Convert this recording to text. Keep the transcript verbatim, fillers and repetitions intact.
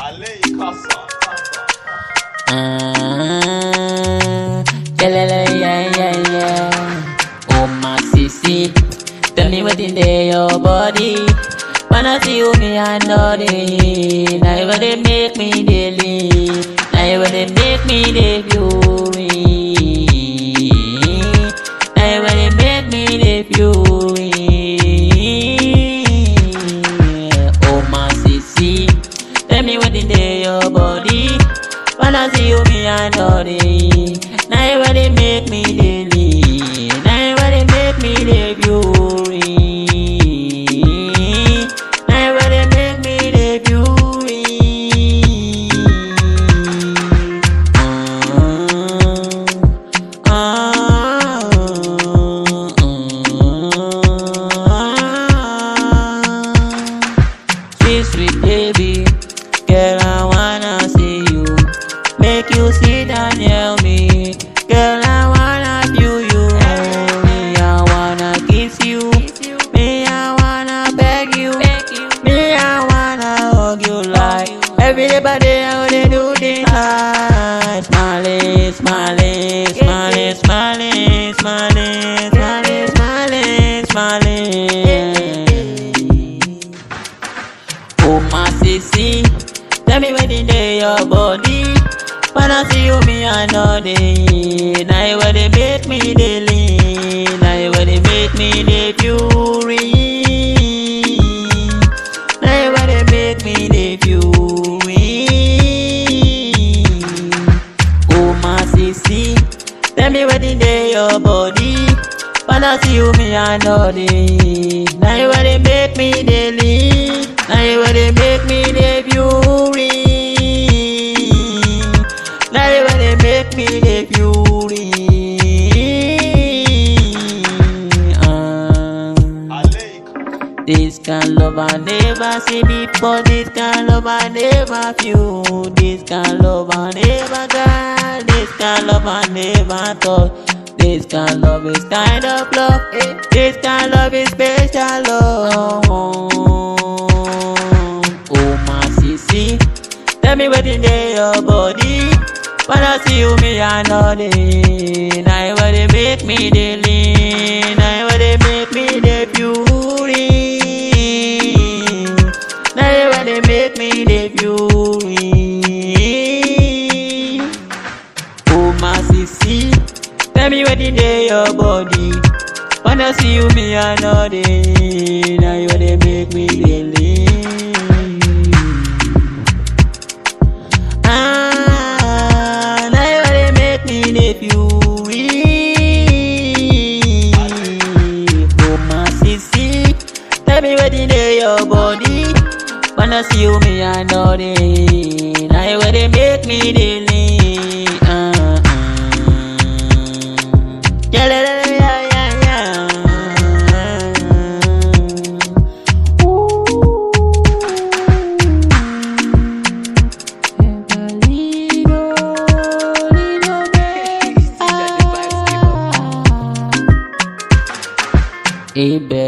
Allez, Kassa. Ah, yeah, yeah, yeah, yeah. Oh, my sissy, tell me what in there your body. Wanna see you me and naughty. Now you wanna make me daily. Now you wanna make me the fury. Now you wanna make me the fury. Oh, my sissy, tell me what in there your body. Wanna see you me and naughty. Now you wanna make me daily. Now you wanna make me the fury. Now you wanna make me the fury. Uh, uh, uh, uh. Sweet, sweet baby, girl, I wanna see you. Make you sit and yell me. Girl, I wanna feel you. Me, I wanna kiss you. Me, I wanna beg you. Me, I wanna hug you like everybody I wanna do this night. Smiling, smiling, smiling, smiling, smiling, smiling, smiling, smiling. Oh, my sissy, tell me what in there your body. Wanna see you me and naughty. Now you wanna make me daily. Now you wanna make me the fury. Now you wanna make me the fury. Oh, my sissy, tell me what in there your body. Wanna see you me and naughty. Now you wanna make me daily. Now you wanna make me the fury. Now you wanna make me the fury. uh, This kind love I never see before. This kind love I never feel. This kind love I never got. This kind love I never thought. This kind love is kind of love. This kind love is special love. Oh, my sissy, tell me what in there your body. Wanna see you me and naughty. Now you wanna make me daily. Now you wanna make me the fury. Now you wanna make me the fury. Oh, my sissy, tell me what in there your body. Wanna see you me and naughty. Now you wanna make me daily. If you oh, my sissy, tell me what in there your body. Wanna see you me and naughty. Now you wanna make me daily. Uh, uh. Yeah, yeah, yeah, yeah, yeah. Hey, babe.